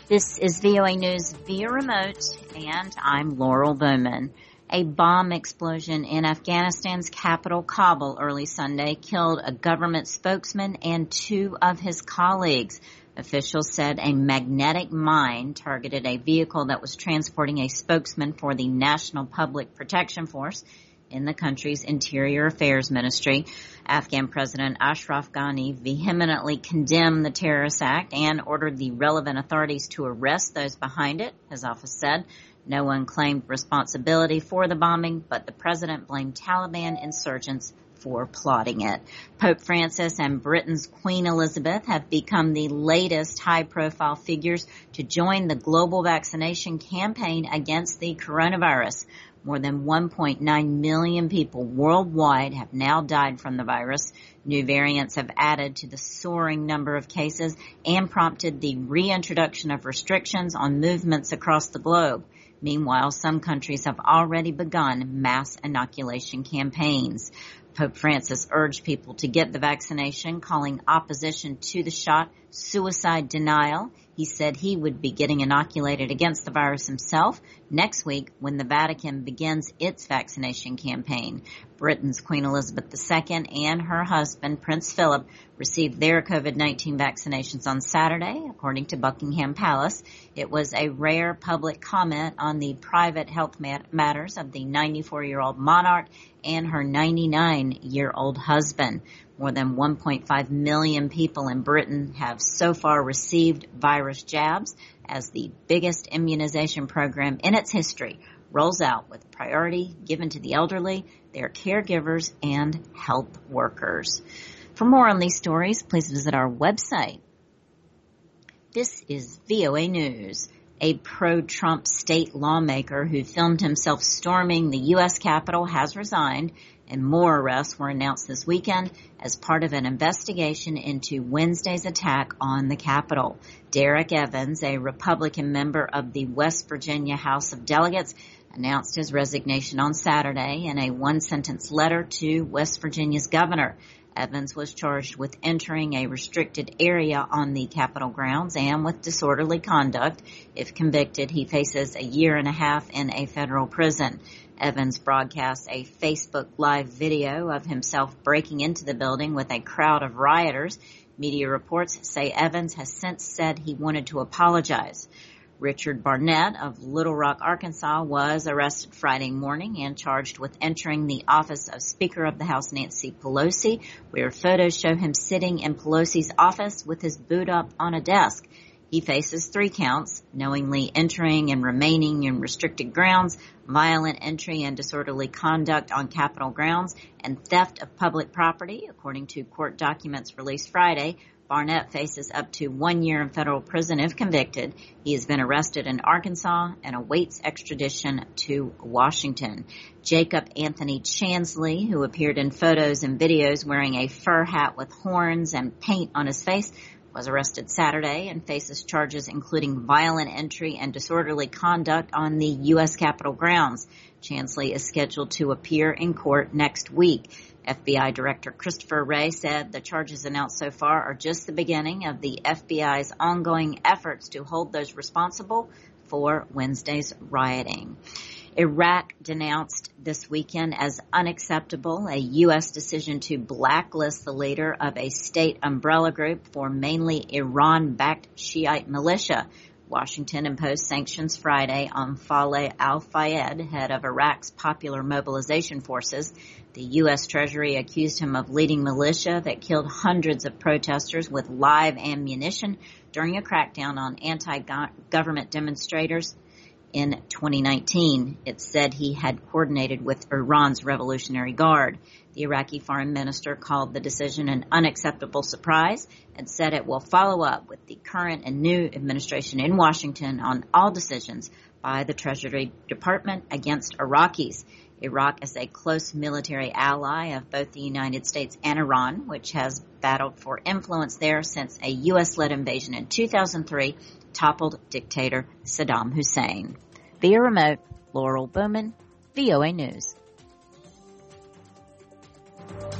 This is VOA News via remote, and I'm Laurel Bowman. A bomb explosion in Afghanistan's capital, Kabul, early Sunday killed a government spokesman and two of his colleagues. Officials said a magnetic mine targeted a vehicle that was transporting a spokesman for the National Public Protection Force in the country's Interior Affairs Ministry. Afghan President Ashraf Ghani vehemently condemned the terrorist act and ordered the relevant authorities to arrest those behind it, his office said. No one claimed responsibility for the bombing, but the president blamed Taliban insurgents for plotting it. Pope Francis and Britain's Queen Elizabeth have become the latest high-profile figures to join the global vaccination campaign against the coronavirus. More than 1.9 million people worldwide have now died from the virus. New variants have added to the soaring number of cases and prompted the reintroduction of restrictions on movements across the globe. Meanwhile, some countries have already begun mass inoculation campaigns. Pope Francis urged people to get the vaccination, calling opposition to the shot suicide denial. He said he would be getting inoculated against the virus himself next week when the Vatican begins its vaccination campaign. Britain's Queen Elizabeth II and her husband, Prince Philip, received their COVID-19 vaccinations on Saturday, according to Buckingham Palace. It was a rare public comment on the private health matters of the 94-year-old monarch and her 99-year-old husband. More than 1.5 million people in Britain have so far received virus jabs as the biggest immunization program in its history rolls out with priority given to the elderly, their caregivers, and health workers. For more on these stories, please visit our website. This is VOA News. A pro-Trump state lawmaker who filmed himself storming the U.S. Capitol has resigned, and more arrests were announced this weekend as part of an investigation into Wednesday's attack on the Capitol. Derek Evans, a Republican member of the West Virginia House of Delegates, announced his resignation on Saturday in a one-sentence letter to West Virginia's governor. Evans was charged with entering a restricted area on the Capitol grounds and with disorderly conduct. If convicted, he faces a year and a half in a federal prison. Evans broadcast a Facebook Live video of himself breaking into the building with a crowd of rioters. Media reports say Evans has since said he wanted to apologize. Richard Barnett of Little Rock, Arkansas, was arrested Friday morning and charged with entering the office of Speaker of the House Nancy Pelosi, where photos show him sitting in Pelosi's office with his boot up on a desk. He faces 3 counts: knowingly entering and remaining in restricted grounds, violent entry and disorderly conduct on Capitol grounds, and theft of public property, according to court documents released Friday. Barnett faces up to 1 year in federal prison if convicted. He has been arrested in Arkansas and awaits extradition to Washington. Jacob Anthony Chansley, who appeared in photos and videos wearing a fur hat with horns and paint on his face, was arrested Saturday and faces charges including violent entry and disorderly conduct on the U.S. Capitol grounds. Chansley is scheduled to appear in court next week. FBI Director Christopher Wray said the charges announced so far are just the beginning of the FBI's ongoing efforts to hold those responsible for Wednesday's rioting. Iraq denounced this weekend as unacceptable a U.S. decision to blacklist the leader of a state umbrella group for mainly Iran-backed Shiite militia. Washington imposed sanctions Friday on Faleh al-Fayed, head of Iraq's Popular Mobilization Forces. The U.S. Treasury accused him of leading militia that killed hundreds of protesters with live ammunition during a crackdown on anti-government demonstrators in 2019. It said he had coordinated with Iran's Revolutionary Guard. The Iraqi foreign minister called the decision an unacceptable surprise and said it will follow up with the current and new administration in Washington on all decisions by the Treasury Department against Iraqis. Iraq is a close military ally of both the United States and Iran, which has battled for influence there since a U.S.-led invasion in 2003 toppled dictator Saddam Hussein. Via remote, Laurel Bowman, VOA News.